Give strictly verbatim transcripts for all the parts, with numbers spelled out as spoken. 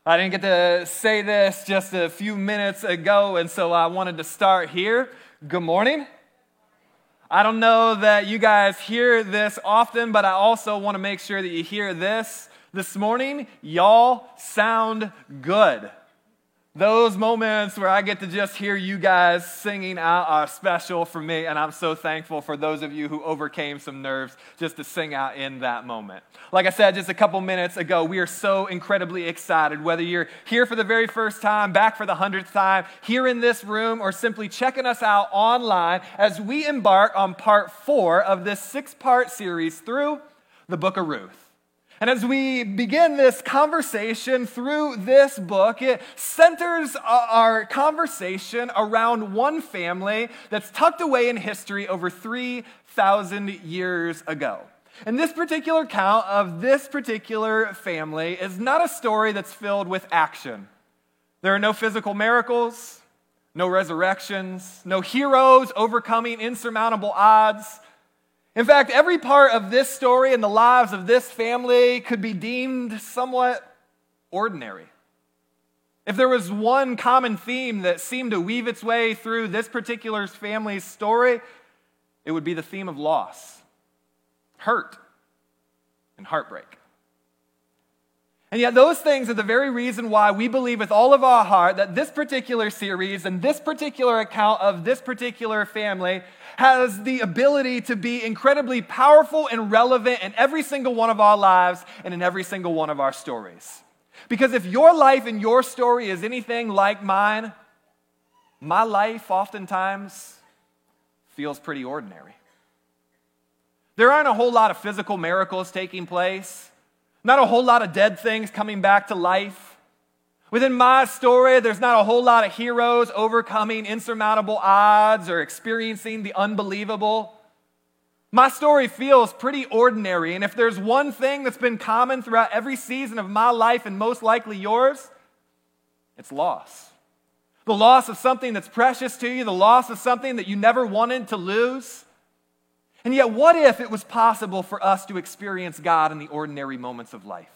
I didn't get to say this just a few minutes ago, and so I wanted to start here. Good morning. I don't know that you guys hear this often, but I also want to make sure that you hear this. This morning, y'all sound good. Those moments where I get to just hear you guys singing out are special for me, and I'm so thankful for those of you who overcame some nerves just to sing out in that moment. Like I said just a couple minutes ago, we are so incredibly excited, whether you're here for the very first time, back for the hundredth time, here in this room, or simply checking us out online as we embark on part four of this six-part series through the book of Ruth. And as we begin this conversation through this book, it centers our conversation around one family that's tucked away in history over three thousand years ago. And this particular account of this particular family is not a story that's filled with action. There are no physical miracles, no resurrections, no heroes overcoming insurmountable odds. In fact, every part of this story and the lives of this family could be deemed somewhat ordinary. If there was one common theme that seemed to weave its way through this particular family's story, it would be the theme of loss, hurt, and heartbreak. And yet those things are the very reason why we believe with all of our heart that this particular series and this particular account of this particular family has the ability to be incredibly powerful and relevant in every single one of our lives and in every single one of our stories. Because if your life and your story is anything like mine, my life oftentimes feels pretty ordinary. There aren't a whole lot of physical miracles taking place, not a whole lot of dead things coming back to life. Within my story, there's not a whole lot of heroes overcoming insurmountable odds or experiencing the unbelievable. My story feels pretty ordinary, and if there's one thing that's been common throughout every season of my life and most likely yours, it's loss. The loss of something that's precious to you, the loss of something that you never wanted to lose. And yet, what if it was possible for us to experience God in the ordinary moments of life?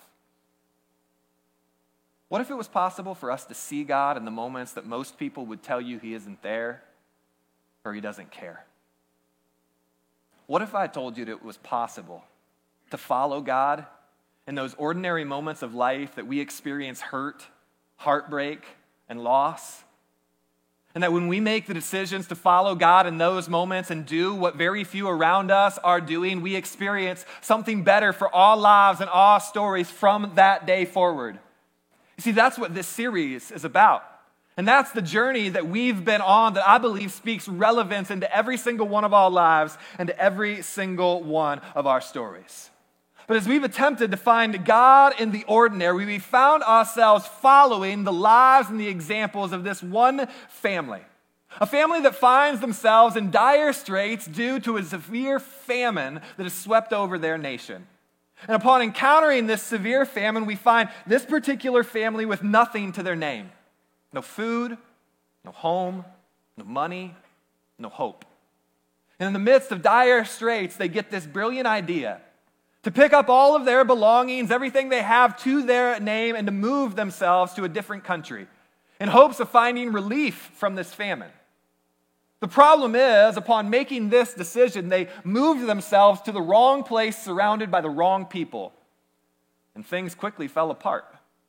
What if it was possible for us to see God in the moments that most people would tell you He isn't there or He doesn't care? What if I told you that it was possible to follow God in those ordinary moments of life that we experience hurt, heartbreak, and loss? And that when we make the decisions to follow God in those moments and do what very few around us are doing, we experience something better for our lives and our stories from that day forward. You see, that's what this series is about. And that's the journey that we've been on that I believe speaks relevance into every single one of our lives and to every single one of our stories. But as we've attempted to find God in the ordinary, we found ourselves following the lives and the examples of this one family. A family that finds themselves in dire straits due to a severe famine that has swept over their nation. And upon encountering this severe famine, we find this particular family with nothing to their name. No food, no home, no money, no hope. And in the midst of dire straits, they get this brilliant idea to pick up all of their belongings, everything they have to their name, and to move themselves to a different country in hopes of finding relief from this famine. The problem is, upon making this decision, they moved themselves to the wrong place surrounded by the wrong people, and things quickly fell apart.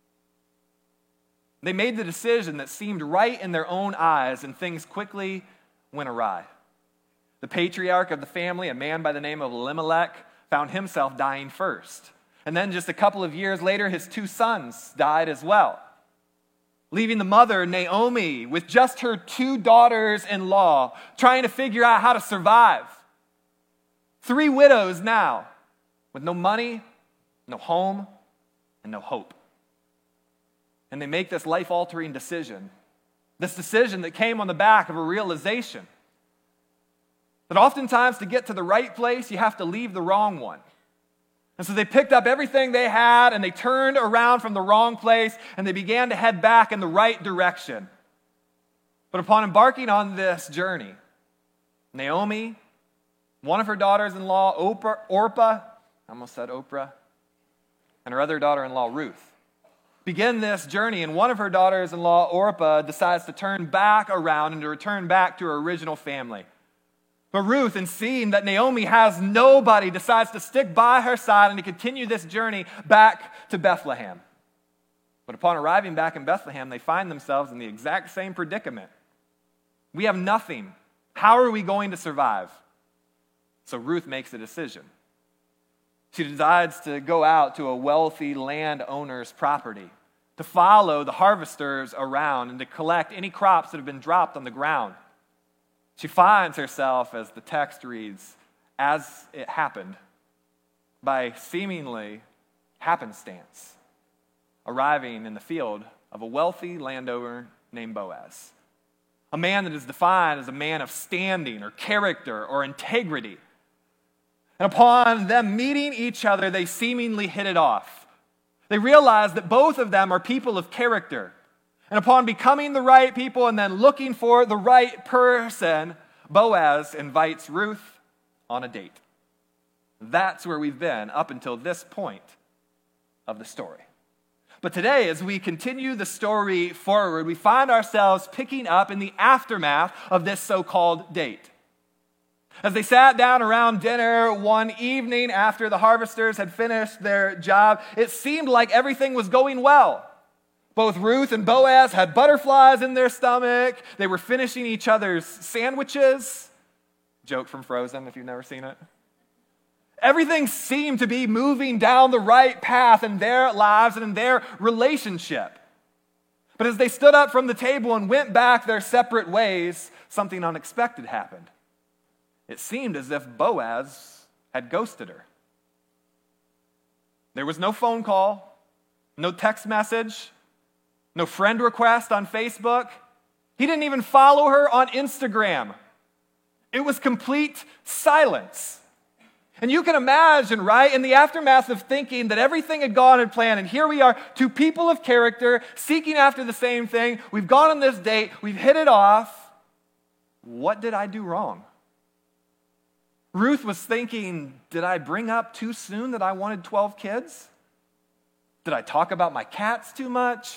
They made the decision that seemed right in their own eyes, and things quickly went awry. The patriarch of the family, a man by the name of Elimelech, found himself dying first. And then just a couple of years later, his two sons died as well, leaving the mother, Naomi, with just her two daughters-in-law, trying to figure out how to survive. Three widows now, with no money, no home, and no hope. And they make this life-altering decision, this decision that came on the back of a realization that oftentimes to get to the right place, you have to leave the wrong one. And so they picked up everything they had and they turned around from the wrong place and they began to head back in the right direction. But upon embarking on this journey, Naomi, one of her daughters-in-law, Oprah, Orpah, I almost said Oprah, and her other daughter-in-law, Ruth, begin this journey, and one of her daughters-in-law, Orpah, decides to turn back around and to return back to her original family. But Ruth, in seeing that Naomi has nobody, decides to stick by her side and to continue this journey back to Bethlehem. But upon arriving back in Bethlehem, they find themselves in the exact same predicament. We have nothing. How are we going to survive? So Ruth makes a decision. She decides to go out to a wealthy landowner's property, to follow the harvesters around and to collect any crops that have been dropped on the ground. She finds herself, as the text reads, as it happened, by seemingly happenstance, arriving in the field of a wealthy landowner named Boaz, a man that is defined as a man of standing or character or integrity. And upon them meeting each other, they seemingly hit it off. They realize that both of them are people of character. And upon becoming the right people and then looking for the right person, Boaz invites Ruth on a date. That's where we've been up until this point of the story. But today, as we continue the story forward, we find ourselves picking up in the aftermath of this so-called date. As they sat down around dinner one evening after the harvesters had finished their job, it seemed like everything was going well. Both Ruth and Boaz had butterflies in their stomach. They were finishing each other's sandwiches. Joke from Frozen, if you've never seen it. Everything seemed to be moving down the right path in their lives and in their relationship. But as they stood up from the table and went back their separate ways, something unexpected happened. It seemed as if Boaz had ghosted her. There was no phone call, no text message, no friend request on Facebook. He didn't even follow her on Instagram. It was complete silence. And you can imagine, right, in the aftermath of thinking that everything had gone as planned, and here we are, two people of character, seeking after the same thing. We've gone on this date. We've hit it off. What did I do wrong? Ruth was thinking, did I bring up too soon that I wanted twelve kids? Did I talk about my cats too much?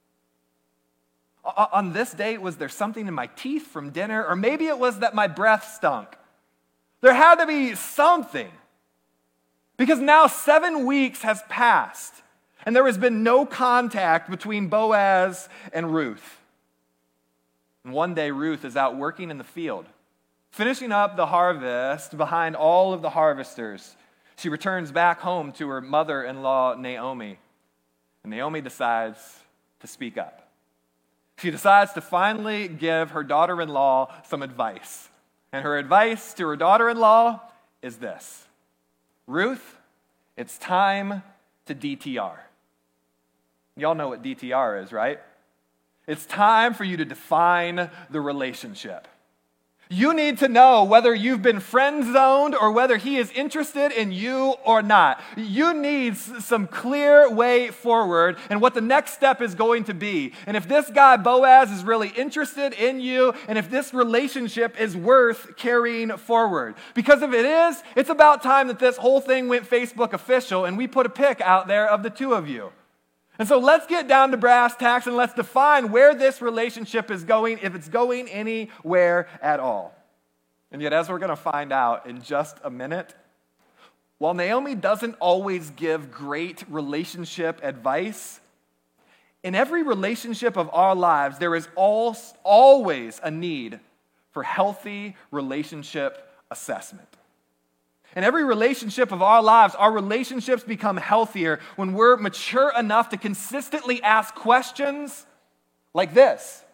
On this date, was there something in my teeth from dinner? Or maybe it was that my breath stunk. There had to be something. Because now seven weeks has passed, and there has been no contact between Boaz and Ruth. And one day, Ruth is out working in the field, finishing up the harvest behind all of the harvesters. She returns back home to her mother-in-law, Naomi. And Naomi decides to speak up. She decides to finally give her daughter-in-law some advice. And her advice to her daughter-in-law is this: Ruth, it's time to D T R. Y'all know what D T R is, right? It's time for you to define the relationship. You need to know whether you've been friend-zoned or whether he is interested in you or not. You need some clear way forward and what the next step is going to be. And if this guy, Boaz, is really interested in you, and if this relationship is worth carrying forward. Because if it is, it's about time that this whole thing went Facebook official and we put a pic out there of the two of you. And so let's get down to brass tacks and let's define where this relationship is going, if it's going anywhere at all. And yet, as we're going to find out in just a minute, while Naomi doesn't always give great relationship advice, in every relationship of our lives, there is always a need for healthy relationship assessment. In every relationship of our lives, our relationships become healthier when we're mature enough to consistently ask questions like this.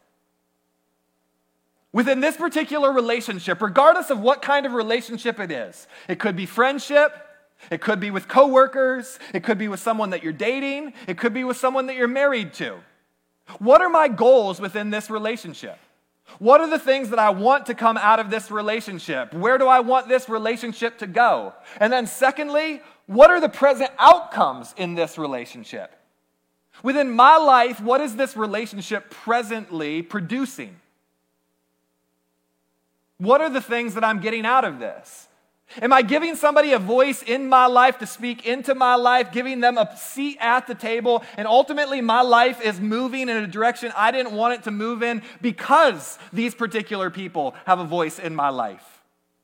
Within this particular relationship, regardless of what kind of relationship it is, it could be friendship, it could be with coworkers, it could be with someone that you're dating, it could be with someone that you're married to. What are my goals within this relationship? What are the things that I want to come out of this relationship? Where do I want this relationship to go? And then secondly, what are the present outcomes in this relationship? Within my life, what is this relationship presently producing? What are the things that I'm getting out of this? Am I giving somebody a voice in my life to speak into my life, giving them a seat at the table, and ultimately my life is moving in a direction I didn't want it to move in because these particular people have a voice in my life?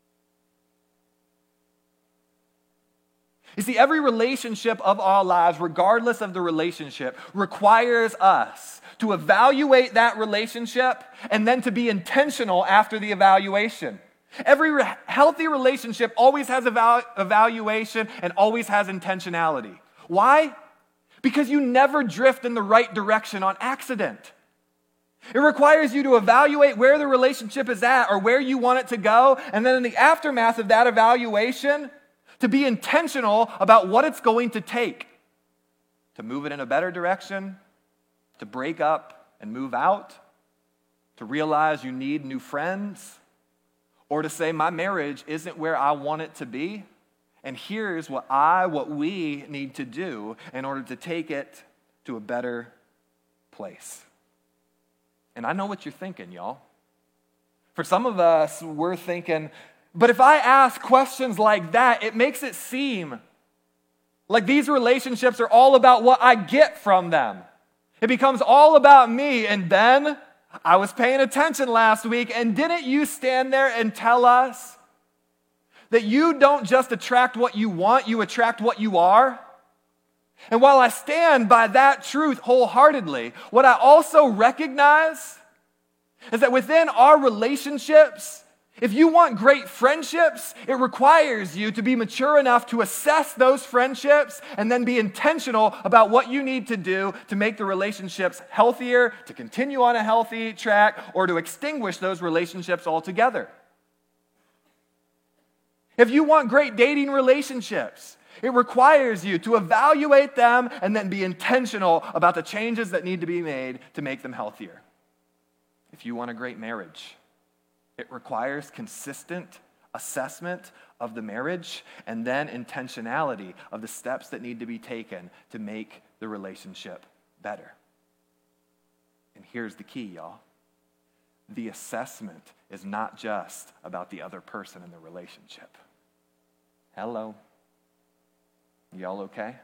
You see, every relationship of our lives, regardless of the relationship, requires us to evaluate that relationship and then to be intentional after the evaluation. Every re- healthy relationship always has eval- evaluation and always has intentionality. Why? Because you never drift in the right direction on accident. It requires you to evaluate where the relationship is at or where you want it to go, and then in the aftermath of that evaluation, to be intentional about what it's going to take to move it in a better direction, to break up and move out, to realize you need new friends, or to say, my marriage isn't where I want it to be, and here's what I, what we need to do in order to take it to a better place. And I know what you're thinking, y'all. For some of us, we're thinking, but if I ask questions like that, it makes it seem like these relationships are all about what I get from them. It becomes all about me, and Ben, I was paying attention last week, and didn't you stand there and tell us that you don't just attract what you want, you attract what you are? And while I stand by that truth wholeheartedly, what I also recognize is that within our relationships, if you want great friendships, it requires you to be mature enough to assess those friendships and then be intentional about what you need to do to make the relationships healthier, to continue on a healthy track, or to extinguish those relationships altogether. If you want great dating relationships, it requires you to evaluate them and then be intentional about the changes that need to be made to make them healthier. If you want a great marriage, it requires consistent assessment of the marriage and then intentionality of the steps that need to be taken to make the relationship better. And here's the key, y'all. The assessment is not just about the other person in the relationship. Hello? Y'all okay?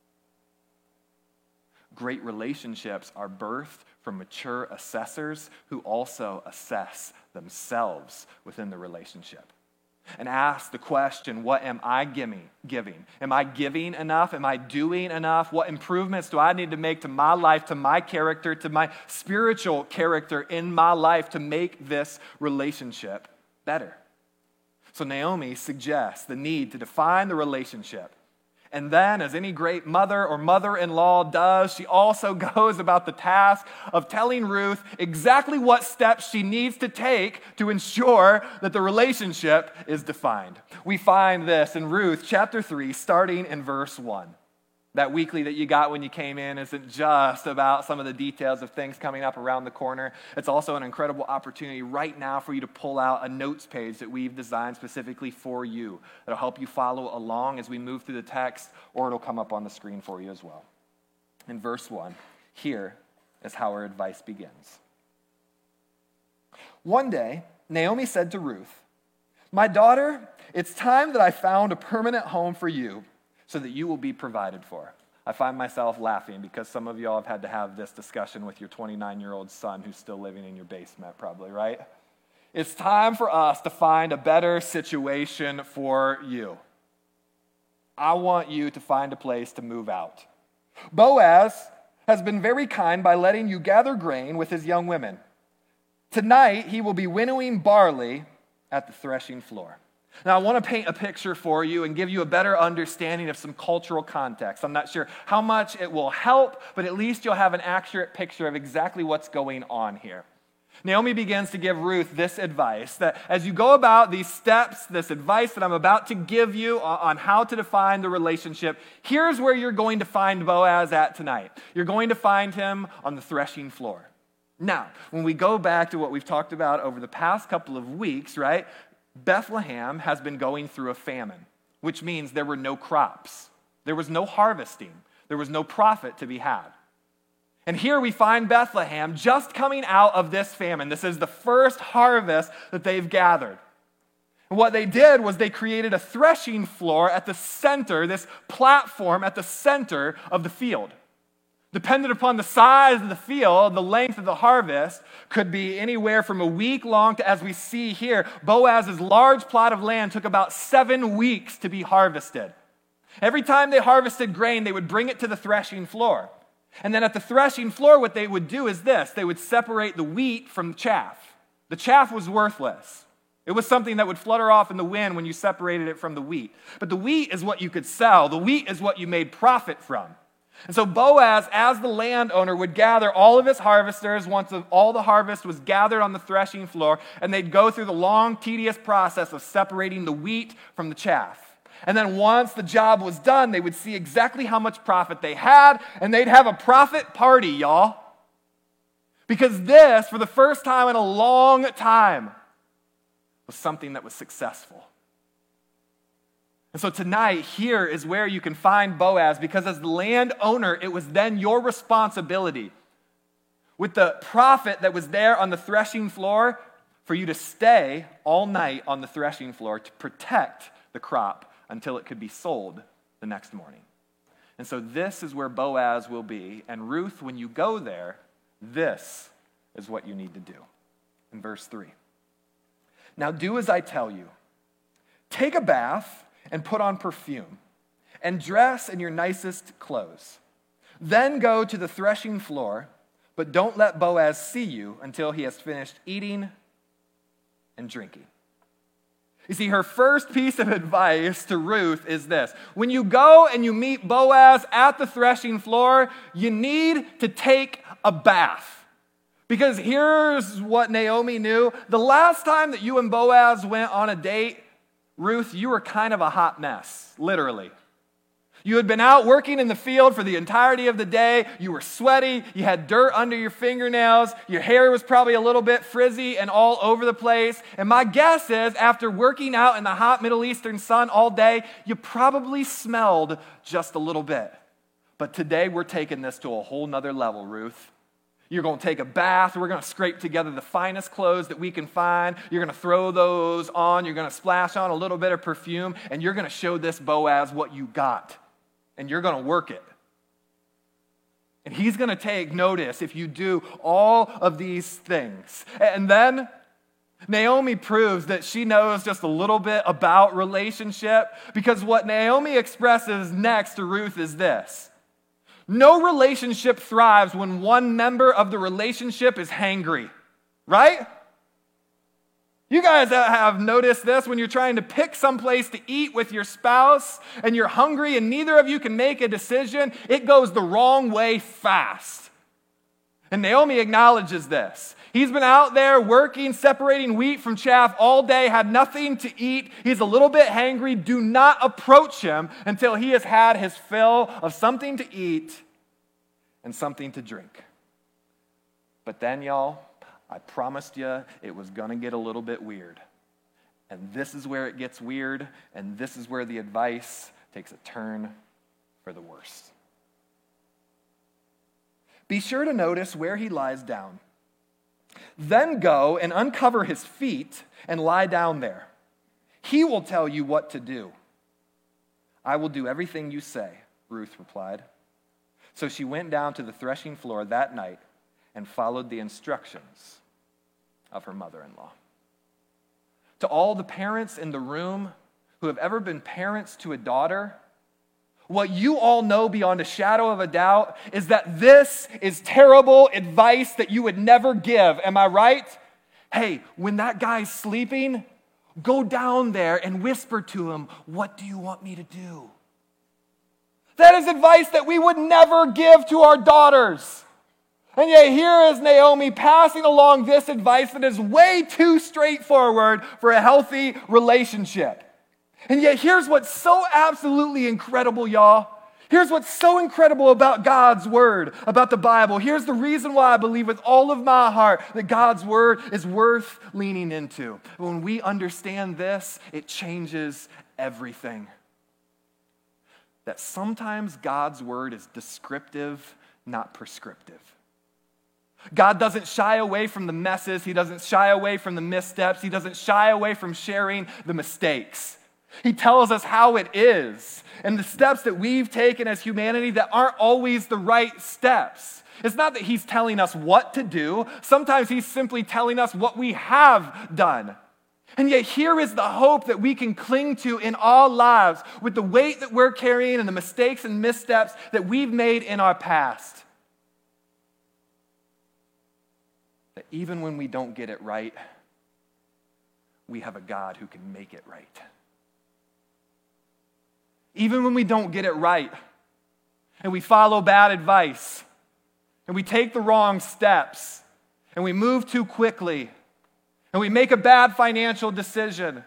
Great relationships are birthed from mature assessors who also assess themselves within the relationship and ask the question, what am I giving? giving? Am I giving enough? Am I doing enough? What improvements do I need to make to my life, to my character, to my spiritual character in my life to make this relationship better? So Naomi suggests the need to define the relationship. And then, as any great mother or mother-in-law does, she also goes about the task of telling Ruth exactly what steps she needs to take to ensure that the relationship is defined. We find this in Ruth chapter three, starting in verse one. That weekly that you got when you came in isn't just about some of the details of things coming up around the corner. It's also an incredible opportunity right now for you to pull out a notes page that we've designed specifically for you. It'll help you follow along as we move through the text, or it'll come up on the screen for you as well. In verse one, here is how her advice begins. One day, Naomi said to Ruth, "My daughter, it's time that I found a permanent home for you, so that you will be provided for." I find myself laughing because some of y'all have had to have this discussion with your twenty-nine-year-old son who's still living in your basement, probably, right? It's time for us to find a better situation for you. I want you to find a place to move out. Boaz has been very kind by letting you gather grain with his young women. Tonight, he will be winnowing barley at the threshing floor. Now, I want to paint a picture for you and give you a better understanding of some cultural context. I'm not sure how much it will help, but at least you'll have an accurate picture of exactly what's going on here. Naomi begins to give Ruth this advice, that as you go about these steps, this advice that I'm about to give you on how to define the relationship, here's where you're going to find Boaz at tonight. You're going to find him on the threshing floor. Now, when we go back to what we've talked about over the past couple of weeks, right? Bethlehem has been going through a famine, which means there were no crops. There was no harvesting. There was no profit to be had. And here we find Bethlehem just coming out of this famine. This is the first harvest that they've gathered. What they did was they created a threshing floor at the center, this platform at the center of the field. Dependent upon the size of the field, the length of the harvest could be anywhere from a week long to, as we see here, Boaz's large plot of land took about seven weeks to be harvested. Every time they harvested grain, they would bring it to the threshing floor. And then at the threshing floor, what they would do is this. They would separate the wheat from the chaff. The chaff was worthless. It was something that would flutter off in the wind when you separated it from the wheat. But the wheat is what you could sell. The wheat is what you made profit from. And so Boaz, as the landowner, would gather all of his harvesters once all the harvest was gathered on the threshing floor, and they'd go through the long, tedious process of separating the wheat from the chaff. And then once the job was done, they would see exactly how much profit they had, and they'd have a profit party, y'all. Because this, for the first time in a long time, was something that was successful. And so tonight, here is where you can find Boaz, because as the landowner, it was then your responsibility, with the profit that was there on the threshing floor, for you to stay all night on the threshing floor to protect the crop until it could be sold the next morning. And so this is where Boaz will be. And Ruth, when you go there, this is what you need to do. In verse three. Now do as I tell you. Take a bath and put on perfume, and dress in your nicest clothes. Then go to the threshing floor, but don't let Boaz see you until he has finished eating and drinking. You see, her first piece of advice to Ruth is this. When you go and you meet Boaz at the threshing floor, you need to take a bath. Because here's what Naomi knew. The last time that you and Boaz went on a date, Ruth, you were kind of a hot mess, literally. You had been out working in the field for the entirety of the day. You were sweaty. You had dirt under your fingernails. Your hair was probably a little bit frizzy and all over the place. And my guess is, after working out in the hot Middle Eastern sun all day, you probably smelled just a little bit. But today we're taking this to a whole nother level, Ruth. You're going to take a bath. We're going to scrape together the finest clothes that we can find. You're going to throw those on. You're going to splash on a little bit of perfume, and you're going to show this Boaz what you got, and you're going to work it. And he's going to take notice if you do all of these things. And then Naomi proves that she knows just a little bit about relationship, because what Naomi expresses next to Ruth is this. No relationship thrives when one member of the relationship is hangry, right? You guys have noticed this when you're trying to pick someplace to eat with your spouse and you're hungry and neither of you can make a decision. It goes the wrong way fast. And Naomi acknowledges this. He's been out there working, separating wheat from chaff all day, had nothing to eat. He's a little bit hangry. Do not approach him until he has had his fill of something to eat and something to drink. But then, y'all, I promised you it was going to get a little bit weird. And this is where it gets weird, and this is where the advice takes a turn for the worse. Be sure to notice where he lies down. Then go and uncover his feet and lie down there. He will tell you what to do. I will do everything you say, Ruth replied. So she went down to the threshing floor that night and followed the instructions of her mother-in-law. To all the parents in the room who have ever been parents to a daughter, what you all know beyond a shadow of a doubt is that this is terrible advice that you would never give. Am I right? Hey, when that guy's sleeping, go down there and whisper to him, what do you want me to do? That is advice that we would never give to our daughters. And yet here is Naomi passing along this advice that is way too straightforward for a healthy relationship. And yet here's what's so absolutely incredible, y'all. Here's what's so incredible about God's word, about the Bible. Here's the reason why I believe with all of my heart that God's word is worth leaning into. When we understand this, it changes everything. That sometimes God's word is descriptive, not prescriptive. God doesn't shy away from the messes. He doesn't shy away from the missteps. He doesn't shy away from sharing the mistakes. He tells us how it is and the steps that we've taken as humanity that aren't always the right steps. It's not that he's telling us what to do. Sometimes he's simply telling us what we have done. And yet here is the hope that we can cling to in our lives with the weight that we're carrying and the mistakes and missteps that we've made in our past. That even when we don't get it right, we have a God who can make it right. Even when we don't get it right, and we follow bad advice, and we take the wrong steps, and we move too quickly, and we make a bad financial decision,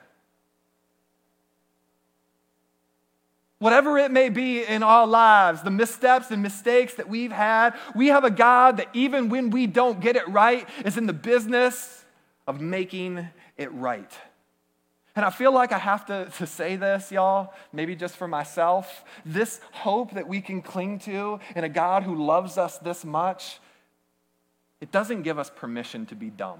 whatever it may be in our lives, the missteps and mistakes that we've had, we have a God that even when we don't get it right, is in the business of making it right. And I feel like I have to, to say this, y'all, maybe just for myself. This hope that we can cling to in a God who loves us this much, it doesn't give us permission to be dumb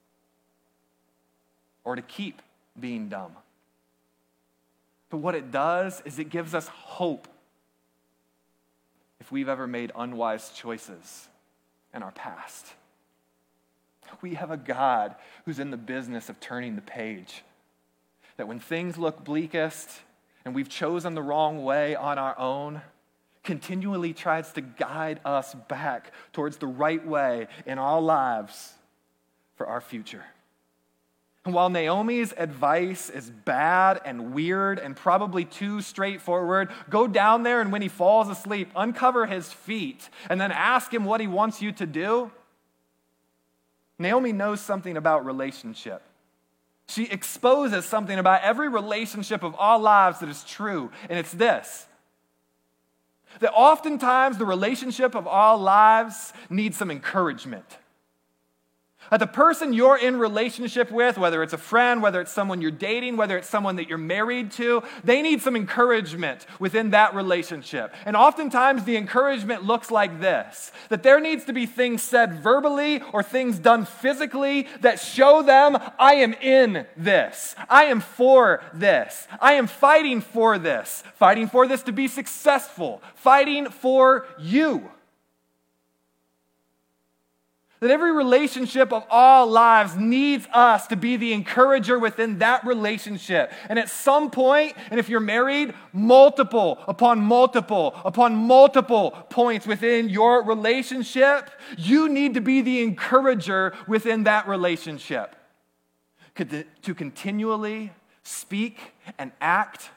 or to keep being dumb. But what it does is it gives us hope if we've ever made unwise choices in our past. We have a God who's in the business of turning the page. That when things look bleakest and we've chosen the wrong way on our own, continually tries to guide us back towards the right way in our lives for our future. And while Naomi's advice is bad and weird and probably too straightforward, go down there and when he falls asleep, uncover his feet and then ask him what he wants you to do. Naomi knows something about relationship. She exposes something about every relationship of our lives that is true, and it's this. That oftentimes the relationship of our lives needs some encouragement. That the person you're in relationship with, whether it's a friend, whether it's someone you're dating, whether it's someone that you're married to, they need some encouragement within that relationship. And oftentimes the encouragement looks like this, that there needs to be things said verbally or things done physically that show them, I am in this. I am for this. I am fighting for this. Fighting for this to be successful. Fighting for you. That every relationship of our lives needs us to be the encourager within that relationship. And at some point, and if you're married, multiple upon multiple upon multiple points within your relationship, you need to be the encourager within that relationship. To continually speak and act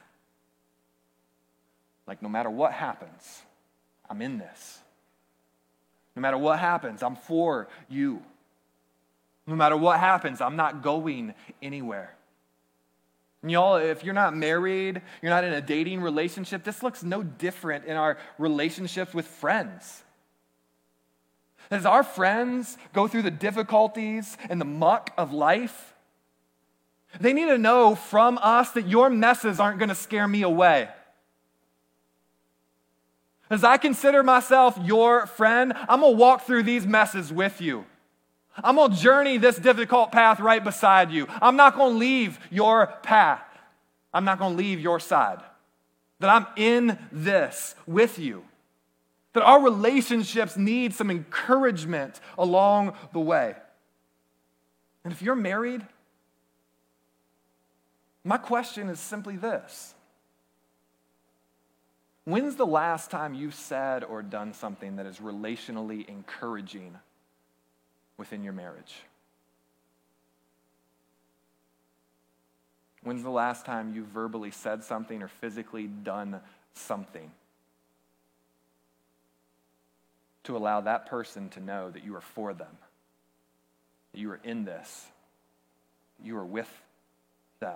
like no matter what happens, I'm in this. No matter what happens, I'm for you. No matter what happens, I'm not going anywhere. And y'all, if you're not married, you're not in a dating relationship, this looks no different in our relationships with friends. As our friends go through the difficulties and the muck of life, they need to know from us that your messes aren't going to scare me away. As I consider myself your friend, I'm going to walk through these messes with you. I'm going to journey this difficult path right beside you. I'm not going to leave your path. I'm not going to leave your side. That I'm in this with you. That our relationships need some encouragement along the way. And if you're married, my question is simply this. When's the last time you've said or done something that is relationally encouraging within your marriage? When's the last time you verbally said something or physically done something to allow that person to know that you are for them, that you are in this, that you are with them?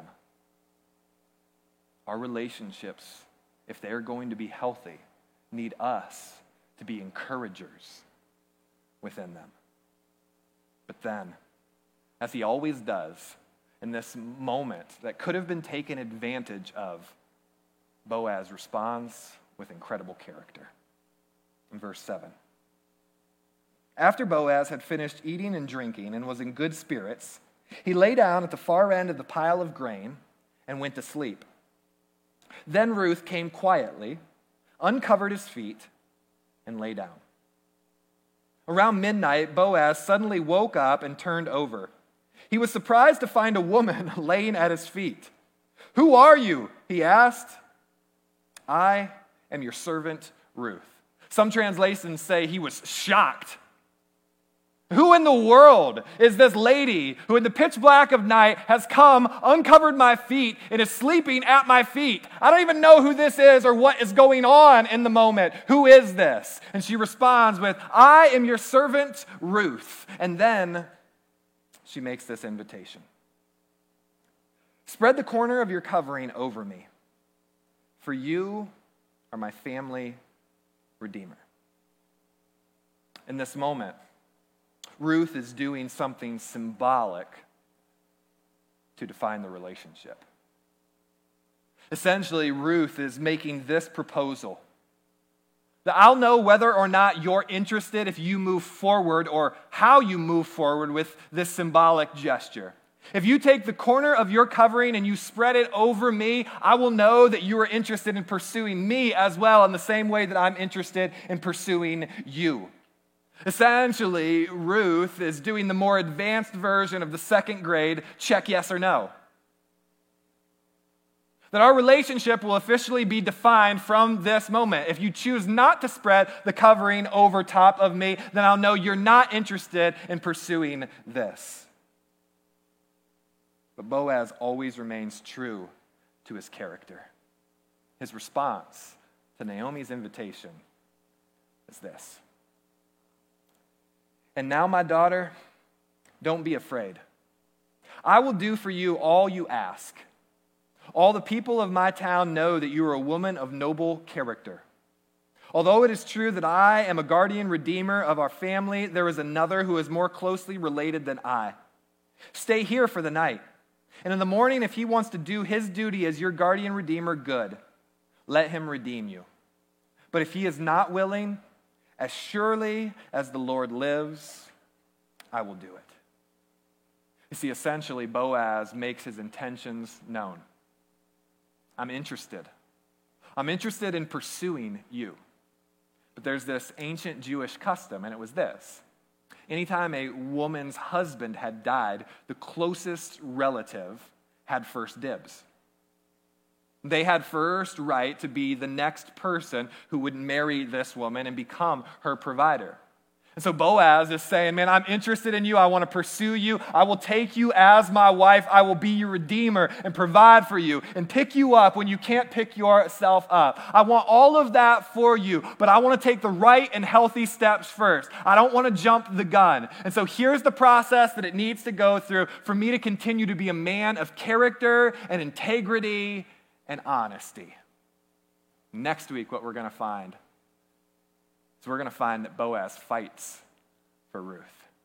Our relationships, if they're going to be healthy, need us to be encouragers within them. But then, as he always does, in this moment that could have been taken advantage of, Boaz responds with incredible character. In verse seven, After Boaz had finished eating and drinking and was in good spirits, he lay down at the far end of the pile of grain and went to sleep. Then Ruth came quietly, uncovered his feet, and lay down. Around midnight, Boaz suddenly woke up and turned over. He was surprised to find a woman laying at his feet. "Who are you?" he asked. "I am your servant, Ruth." Some translations say he was shocked. Who in the world is this lady who in the pitch black of night has come, uncovered my feet, and is sleeping at my feet? I don't even know who this is or what is going on in the moment. Who is this? And she responds with, "I am your servant, Ruth." And then she makes this invitation. "Spread the corner of your covering over me, for you are my family redeemer." In this moment, Ruth is doing something symbolic to define the relationship. Essentially, Ruth is making this proposal that I'll know whether or not you're interested if you move forward or how you move forward with this symbolic gesture. If you take the corner of your covering and you spread it over me, I will know that you are interested in pursuing me as well in the same way that I'm interested in pursuing you. Essentially, Ruth is doing the more advanced version of the second grade check yes or no. That our relationship will officially be defined from this moment. If you choose not to spread the covering over top of me, then I'll know you're not interested in pursuing this. But Boaz always remains true to his character. His response to Naomi's invitation is this: "And now, my daughter, don't be afraid. I will do for you all you ask. All the people of my town know that you are a woman of noble character. Although it is true that I am a guardian redeemer of our family, there is another who is more closely related than I. Stay here for the night. And in the morning, if he wants to do his duty as your guardian redeemer, good. Let him redeem you. But if he is not willing, as surely as the Lord lives, I will do it." You see, essentially, Boaz makes his intentions known. I'm interested. I'm interested in pursuing you. But there's this ancient Jewish custom, and it was this. Anytime a woman's husband had died, the closest relative had first dibs. They had first right to be the next person who would marry this woman and become her provider. And so Boaz is saying, man, I'm interested in you. I want to pursue you. I will take you as my wife. I will be your redeemer and provide for you and pick you up when you can't pick yourself up. I want all of that for you, but I want to take the right and healthy steps first. I don't want to jump the gun. And so here's the process that it needs to go through for me to continue to be a man of character and integrity and honesty. Next week, what we're going to find is we're going to find that Boaz fights for Ruth.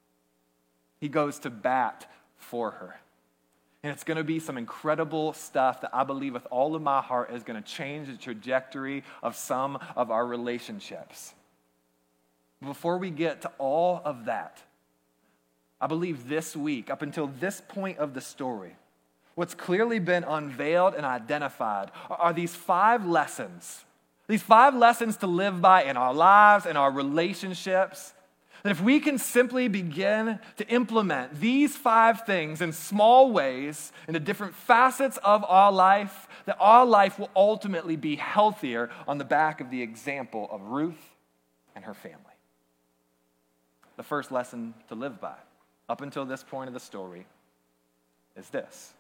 He goes to bat for her. And it's going to be some incredible stuff that I believe with all of my heart is going to change the trajectory of some of our relationships. Before we get to all of that, I believe this week, up until this point of the story, what's clearly been unveiled and identified are these five lessons. These five lessons to live by in our lives and our relationships. That if we can simply begin to implement these five things in small ways in the different facets of our life, that our life will ultimately be healthier on the back of the example of Ruth and her family. The first lesson to live by, up until this point of the story, is this.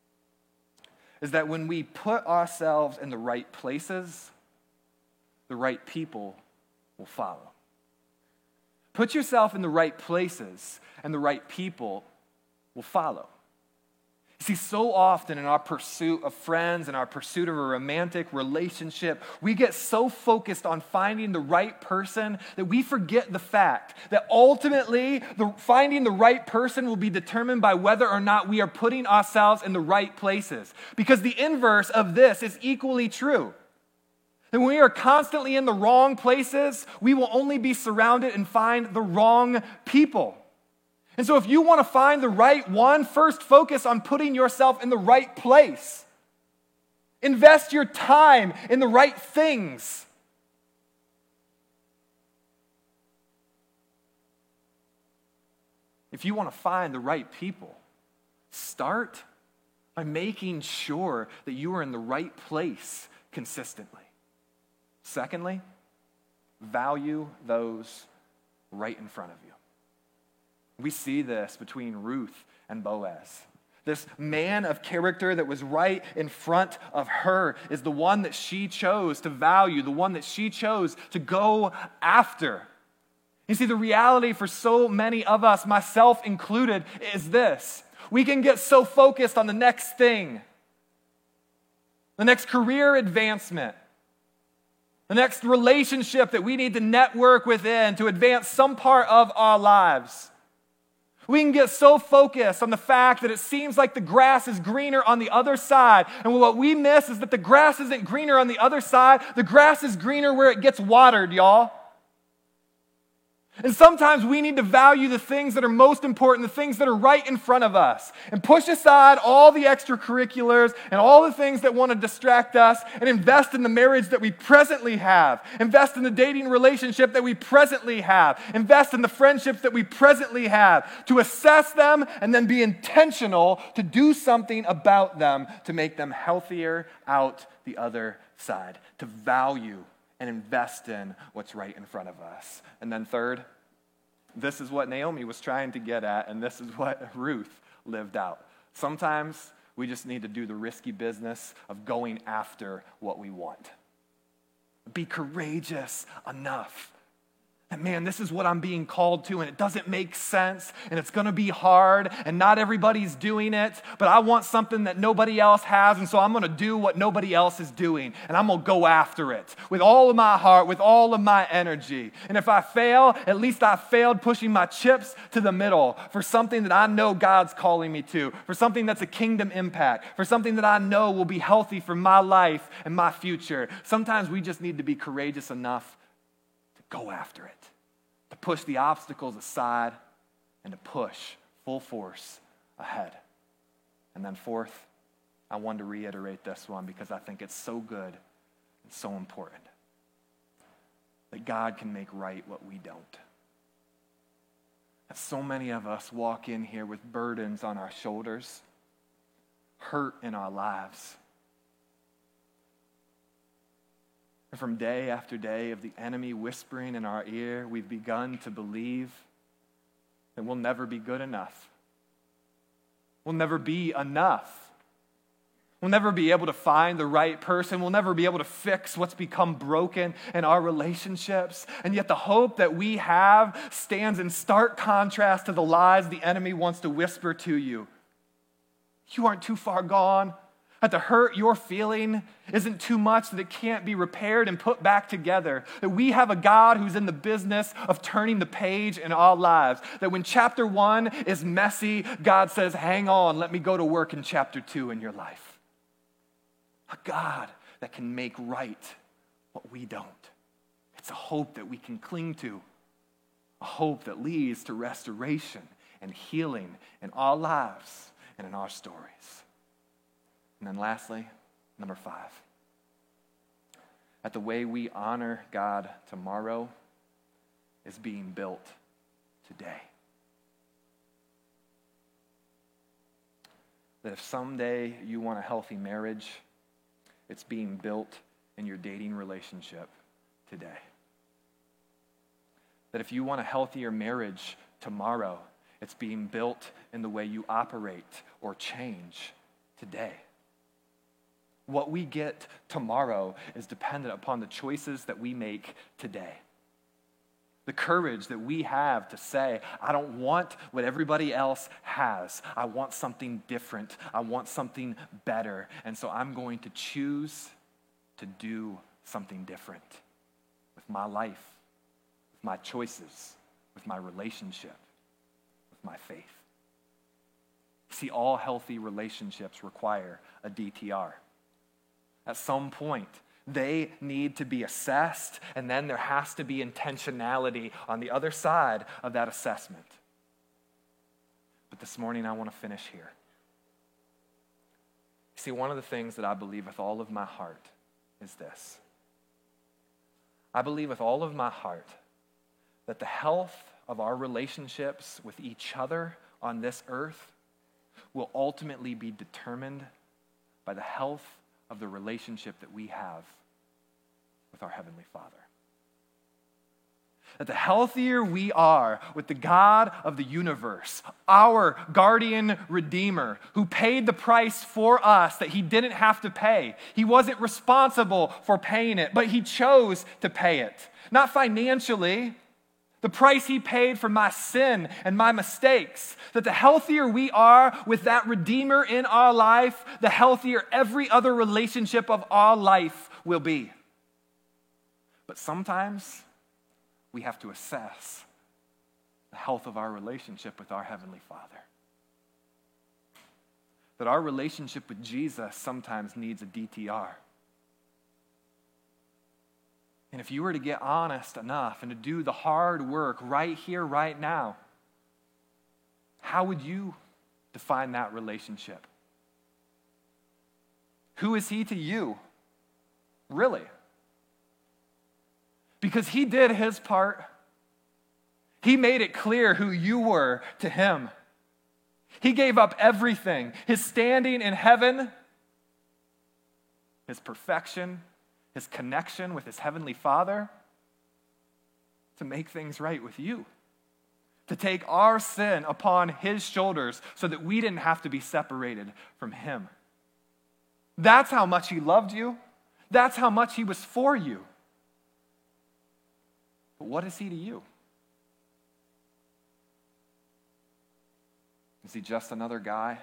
Is that when we put ourselves in the right places, the right people will follow. Put yourself in the right places, and the right people will follow. See, so often in our pursuit of friends and our pursuit of a romantic relationship, we get so focused on finding the right person that we forget the fact that ultimately the, finding the right person will be determined by whether or not we are putting ourselves in the right places. Because the inverse of this is equally true. And when we are constantly in the wrong places, we will only be surrounded and find the wrong people. And so if you want to find the right one, first focus on putting yourself in the right place. Invest your time in the right things. If you want to find the right people, start by making sure that you are in the right place consistently. Secondly, value those right in front of you. We see this between Ruth and Boaz. This man of character that was right in front of her is the one that she chose to value, the one that she chose to go after. You see, the reality for so many of us, myself included, is this. We can get so focused on the next thing, the next career advancement, the next relationship that we need to network within to advance some part of our lives. We can get so focused on the fact that it seems like the grass is greener on the other side. And what we miss is that the grass isn't greener on the other side. The grass is greener where it gets watered, y'all. And sometimes we need to value the things that are most important, the things that are right in front of us, and push aside all the extracurriculars and all the things that want to distract us and invest in the marriage that we presently have, invest in the dating relationship that we presently have, invest in the friendships that we presently have, to assess them and then be intentional to do something about them to make them healthier out the other side, to value and invest in what's right in front of us. And then third, this is what Naomi was trying to get at, and this is what Ruth lived out. Sometimes we just need to do the risky business of going after what we want. Be courageous enough. And man, this is what I'm being called to, and it doesn't make sense, and it's going to be hard, and not everybody's doing it, but I want something that nobody else has, and so I'm going to do what nobody else is doing, and I'm going to go after it with all of my heart, with all of my energy. And if I fail, at least I failed pushing my chips to the middle for something that I know God's calling me to, for something that's a kingdom impact, for something that I know will be healthy for my life and my future. Sometimes we just need to be courageous enough to go after it, to push the obstacles aside and to push full force ahead. And then fourth, I want to reiterate this one because I think it's so good and so important, that God can make right what we don't. That so many of us walk in here with burdens on our shoulders, hurt in our lives. And from day after day of the enemy whispering in our ear, we've begun to believe that we'll never be good enough. We'll never be enough. We'll never be able to find the right person. We'll never be able to fix what's become broken in our relationships. And yet the hope that we have stands in stark contrast to the lies the enemy wants to whisper to you. You aren't too far gone. That the hurt you're feeling isn't too much, that it can't be repaired and put back together. That we have a God who's in the business of turning the page in our lives. That when chapter one is messy, God says, hang on, let me go to work in chapter two in your life. A God that can make right what we don't. It's a hope that we can cling to. A hope that leads to restoration and healing in our lives and in our stories. And then lastly, number five, that the way we honor God tomorrow is being built today. That if someday you want a healthy marriage, it's being built in your dating relationship today. That if you want a healthier marriage tomorrow, it's being built in the way you operate or change today. What we get tomorrow is dependent upon the choices that we make today. The courage that we have to say, I don't want what everybody else has. I want something different. I want something better. And so I'm going to choose to do something different with my life, with my choices, with my relationship, with my faith. See, all healthy relationships require a D T R. At some point, They need to be assessed, and then there has to be intentionality on the other side of that assessment. But this morning, I want to finish here. See, one of the things that I believe with all of my heart is this. I believe with all of my heart that the health of our relationships with each other on this earth will ultimately be determined by the health of the relationship that we have with our Heavenly Father. That the healthier we are with the God of the universe, our guardian redeemer, who paid the price for us that he didn't have to pay. He wasn't responsible for paying it, but he chose to pay it. Not financially, the price he paid for my sin and my mistakes. That the healthier we are with that redeemer in our life, the healthier every other relationship of our life will be. But sometimes we have to assess the health of our relationship with our Heavenly Father. That our relationship with Jesus sometimes needs a D T R. And if you were to get honest enough and to do the hard work right here, right now, how would you define that relationship? Who is he to you? Really? Because he did his part. He made it clear who you were to him. He gave up everything, his standing in heaven, his perfection, his connection with his Heavenly Father, to make things right with you. To take our sin upon his shoulders so that we didn't have to be separated from him. That's how much he loved you. That's how much he was for you. But what is he to you? Is he just another guy?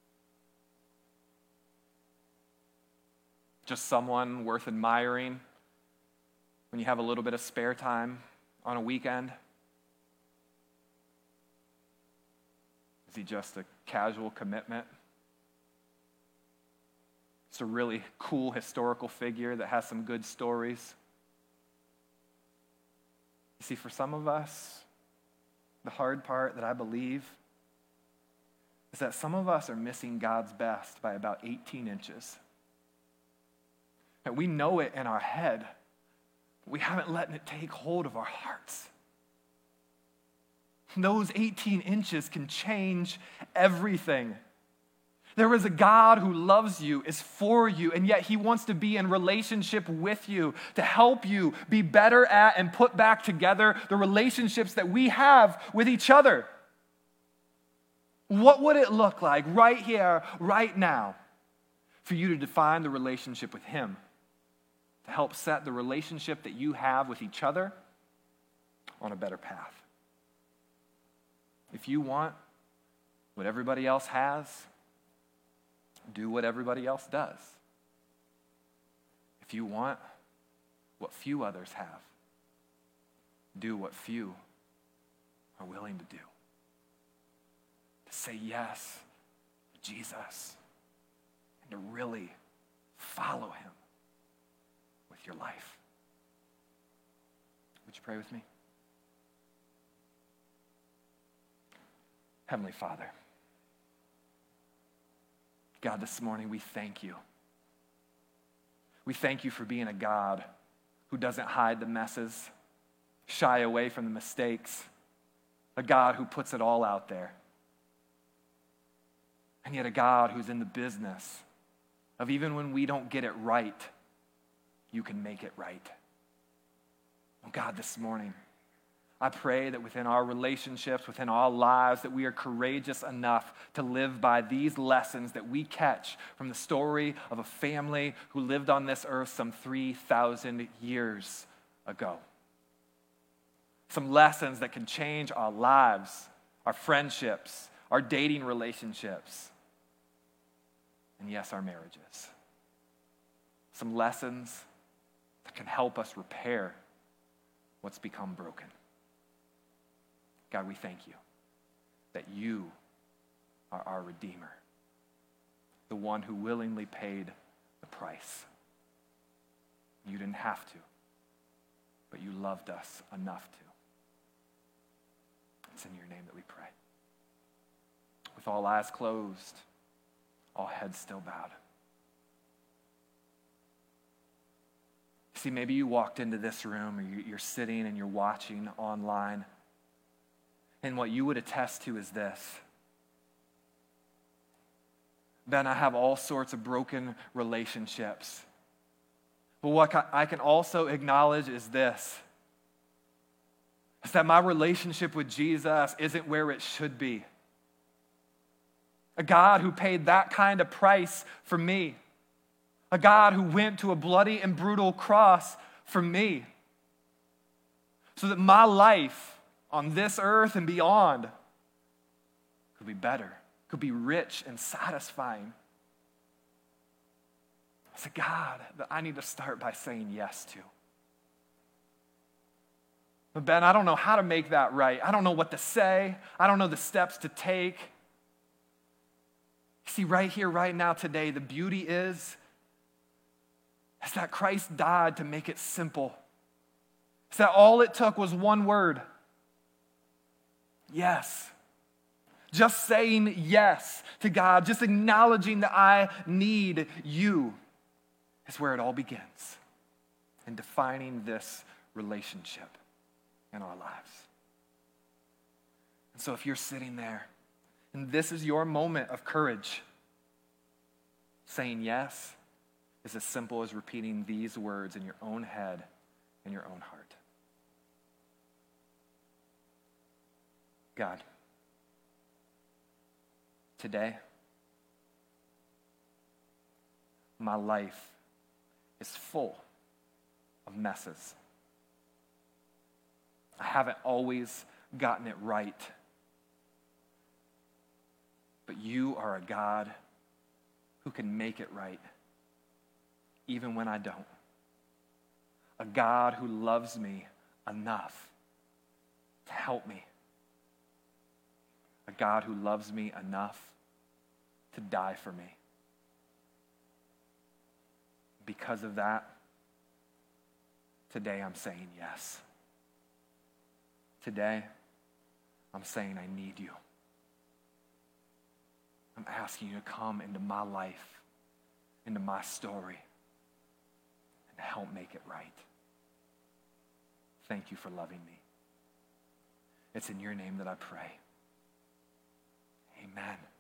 Just someone worth admiring when you have a little bit of spare time on a weekend? Is he just a casual commitment? It's a really cool historical figure that has some good stories. You see, for some of us, the hard part that I believe is that some of us are missing God's best by about eighteen inches. And we know it in our head, but we haven't let it take hold of our hearts. Those eighteen inches can change everything. There is a God who loves you, is for you, and yet he wants to be in relationship with you to help you be better at and put back together the relationships that we have with each other. What would it look like right here, right now, for you to define the relationship with him? To help set the relationship that you have with each other on a better path. If you want what everybody else has, do what everybody else does. If you want what few others have, do what few are willing to do. To say yes to Jesus and to really follow him with your life. Would you pray with me? Heavenly Father, God, this morning we thank you. We thank you for being a God who doesn't hide the messes, shy away from the mistakes, a God who puts it all out there. And yet a God who's in the business of even when we don't get it right, you can make it right. Oh God, this morning, I pray that within our relationships, within our lives, that we are courageous enough to live by these lessons that we catch from the story of a family who lived on this earth some three thousand years ago. Some lessons that can change our lives, our friendships, our dating relationships, and yes, our marriages. Some lessons that can help us repair what's become broken. God, we thank you that you are our Redeemer, the one who willingly paid the price. You didn't have to, but you loved us enough to. It's in your name that we pray. With all eyes closed, all heads still bowed. See, maybe you walked into this room, or you're sitting and you're watching online, and what you would attest to is this. Ben, I have all sorts of broken relationships. But what I can also acknowledge is this. It's that my relationship with Jesus isn't where it should be. A God who paid that kind of price for me. A God who went to a bloody and brutal cross for me. So that my life on this earth and beyond could be better, could be rich and satisfying. It's a God that I need to start by saying yes to. But Ben, I don't know how to make that right. I don't know what to say. I don't know the steps to take. See, right here, right now, today, the beauty is, is that Christ died to make it simple. It's that all it took was one word. Yes. Just saying yes to God, just acknowledging that I need you is where it all begins in defining this relationship in our lives. And so if you're sitting there and this is your moment of courage, saying yes is as simple as repeating these words in your own head and your own heart. God, today, my life is full of messes. I haven't always gotten it right. But you are a God who can make it right, even when I don't. A God who loves me enough to help me. A God who loves me enough to die for me. Because of that, today I'm saying yes. Today, I'm saying I need you. I'm asking you to come into my life, into my story, and help make it right. Thank you for loving me. It's in your name that I pray. Amen.